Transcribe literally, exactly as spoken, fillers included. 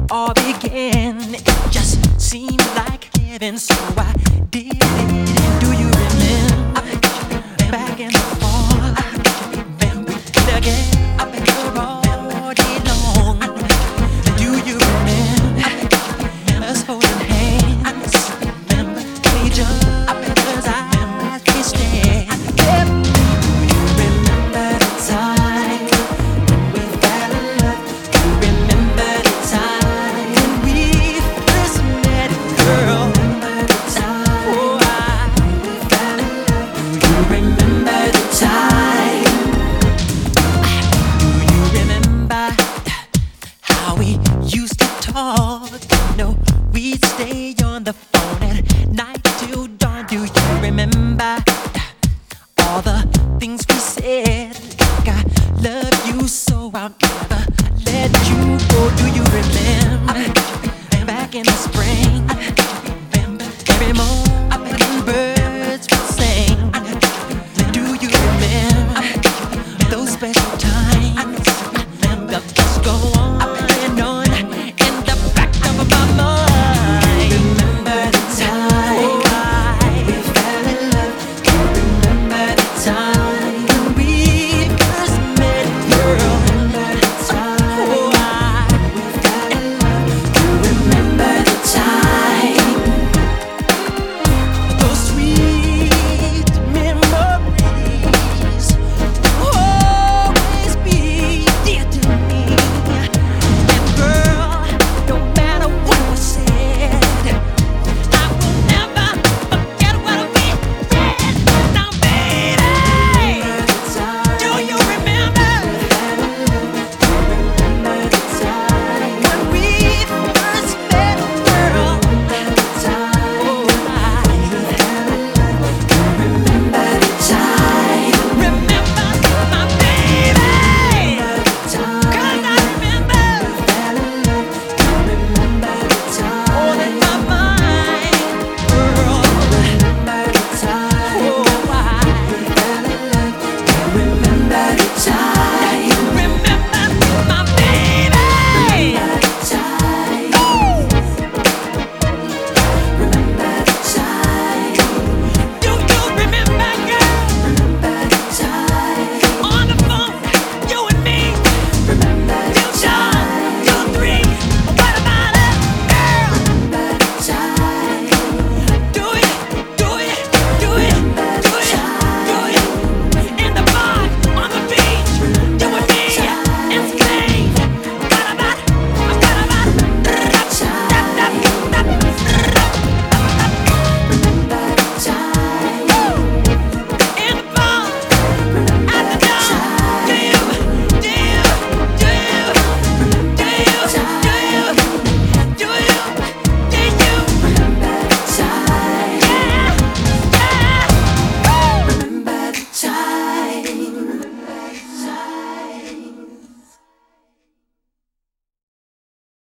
all began. It just seemed like heaven, so I did it. And do you remember back in the fall? I remember again. I remember all day long. Do you remember us holding hands? I remember each other's eyes we stared. Do you remember the time when we fell in love? Do you remember the time when we first met, girl? Oh, I, do you remember the time? Do you remember how we used to talk? You know, we'd stay on the phone